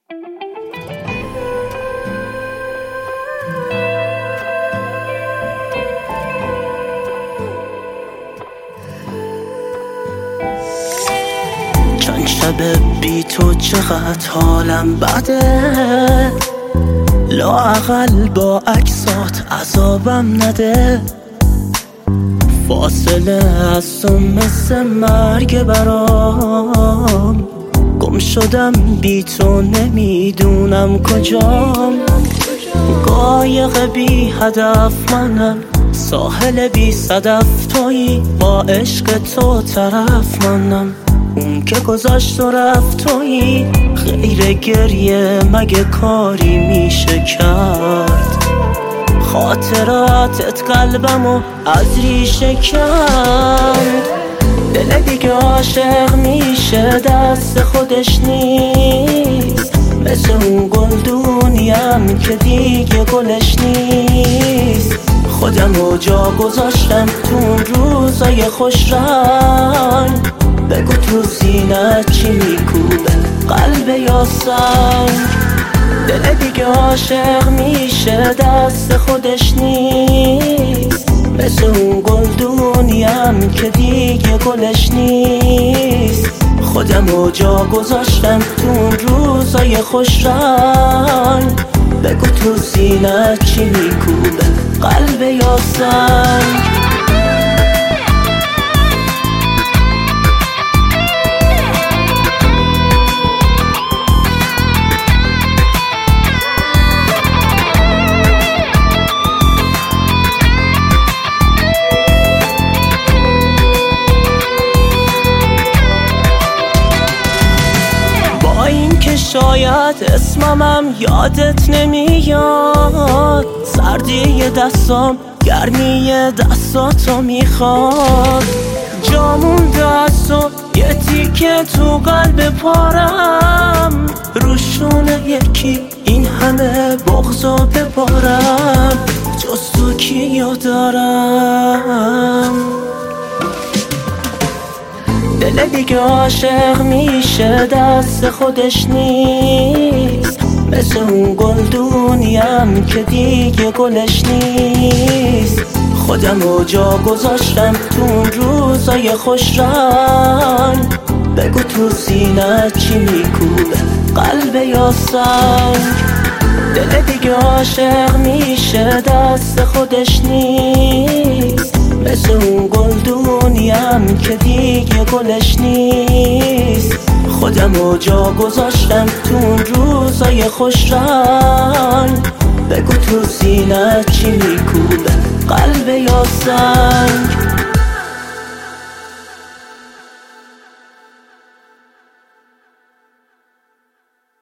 چند شب بی تو چقدر حالم بده، لااقل با عکسات عذابم نده. فاصله از تو مثل مرگ برام، گم شدم بی تو نمیدونم کجام. قایق بی هدف منم، ساحل بی صدف تویی، با عشق تو طرف منم. اون که گذاشت و رفت تویی، غیر گریه مگه کاری میشه کرد؟ خاطراتت قلبمو از ریشه کند. دل دیگه عاشق میشه دست خودش نیست، مثل اون گلدونیم که دیگه گلش نیست. خودمو جا گذاشتم تو اون روزای خوش رنگ، بگو تو سینه‌ت چی میکوبه، قلب یا سنگ؟ دل دیگه عاشق میشه دست خودش نیست، مثل اون گلدونیم که دیگه گلش نیست. خودمو جا گذاشتم تو اون روزای خوش رنگ، بگو تو سینه‌ت چی میکوبه، قلب یا سنگ؟ شاید اسممم یادت نمیاد، سردی دستام گرمی دستاتو میخواد. جامونده از تو یه تیکه تو قلب پارم، روشونه یکی این همه بغضو ببارم، جز تو کیو دارم؟ دل دیگه عاشق میشه دست خودش نیست، مثل اون گلدونیم که دیگه گلش نیست. خودمو جا گذاشتم تو اون روزای خوش رنگ، بگو تو سینه‌ت چی میکوبه، قلب یا سنگ؟ دل دیگه عاشق میشه دست خودش نیست، مثل اون گلدونیم که دیگه گلش نیست. خودمو جا گذاشتم تو اون روزای خوش رنگ، بگو تو سینه‌ت چی میکوبه، قلب یا سنگ؟